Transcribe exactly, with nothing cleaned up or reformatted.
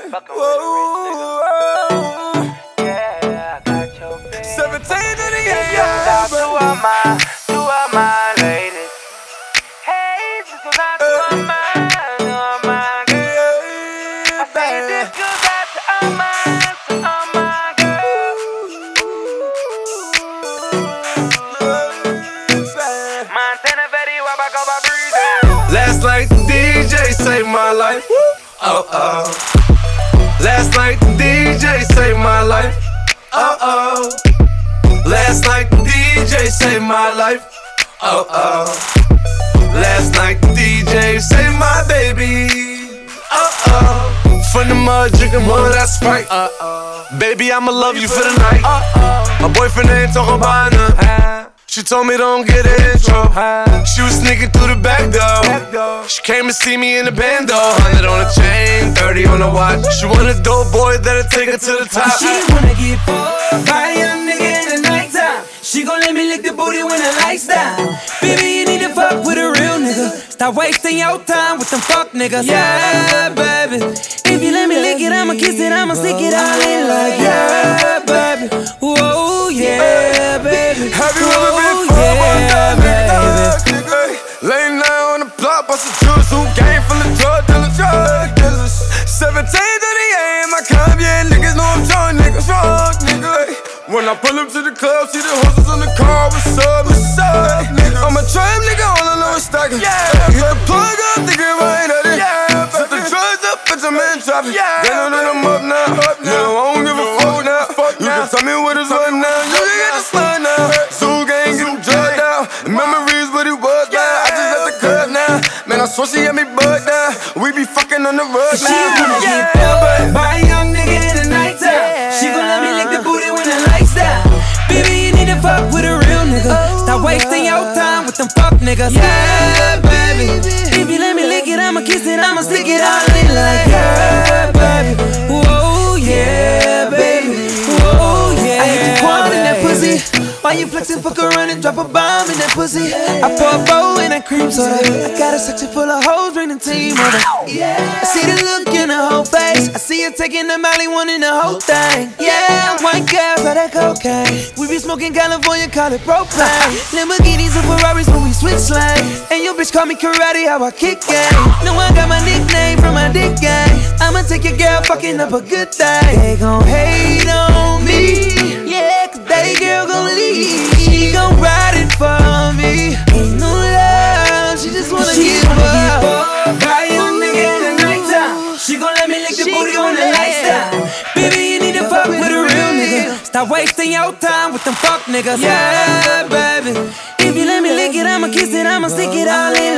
Whoa, yeah, I got your baby. seventeen to the Shout yeah, out to all my, to all my ladies. Hey, this goes out to all my, to all my girls. I say this goes out to all my, to all my girls. Montana, Betty, Wabaco, Breezy. Last night the D J saved my life. Oh oh. Last night the D J saved my life. Oh oh. Last night the D J saved my life. Oh oh. Last night the D J saved my baby. Oh oh. From the mud, drinking more of that Sprite. Uh oh. Baby, I'ma love you for the night. Uh oh. My boyfriend ain't talking about nothing. She told me don't get an intro. She was sneaking through the back door. She came to see me in the bando. Hundred on the chain, thirty on the watch. She want a dope boy that'll take her to the top. She wanna get fucked by a young nigga in the nighttime. She gon' let me lick the booty when the lights down. Baby, you need to fuck with a real nigga. Stop wasting your time with them fuck niggas. Yeah, baby. If you let me lick it, I'ma kiss it, I'ma stick it all in like yeah, baby. Whoa, yeah, baby. Have you ever been Whoa, fucked by yeah, that nigga? Hey, late night on the block, bustin' juice, who game full of drug dealers, drug dealers. seventeen to the A M, I come, yeah, niggas know I'm drunk, niggas drunk, nigga. Hey, when I pull up to the club, see the horses on the car, what's up, what's up, nigga? I'm a trap nigga, all I know is stacking. Yeah, hit the plug up, thinking right at it. Yeah, set the drugs up, bitch, I'm in traffic. Yeah, they know that I'm up now. Up now. No, I don't give a fuck now. Fuck you now. Can tell me what is right now. You can get the slide now. Zoo gang, get them drugged out. Memories, what it was now. I just at the club now. Man, I swear she got me bugged now. We be fucking on the rug now. She wanna get fucked by a young nigga in the nighttime. She gon' let me lick the booty when the lights down. Baby, you need to fuck with a real nigga. Stop wasting your time with them fuck niggas. Yeah, baby. If you let me lick it, I'ma kiss it, I'ma stick it all in like yeah, baby. Whoa, yeah, baby. Whoa, yeah. I hit the quan in that pussy. Why you flexing, fuck around and drop a bomb in that pussy? I pour a bowl in that cream soda. I got a section full of hoes, bring the team on it. I see the look in her whole face. I see her taking the Molly, wanting the whole thing. Yeah, white girls are that cocaine. We be smoking California, call it propane. Lamborghinis and Ferraris when we switch lanes. And your bitch call me karate, how I kick game. No, I got my nickname from my dick game. I'ma take your girl fucking up a good day. They gon' hate on me. Yeah, cause they girl gon' leave. She gon' ride it for me. Ain't no love, she just wanna she give up. By a young nigga in the nighttime. She gon' let me lick the booty when the lights down. Baby, you need to fuck with a real nigga. Stop wasting your time with them fuck niggas. Yeah, baby. If you let me lick it, I'ma kiss it, I'ma stick it all in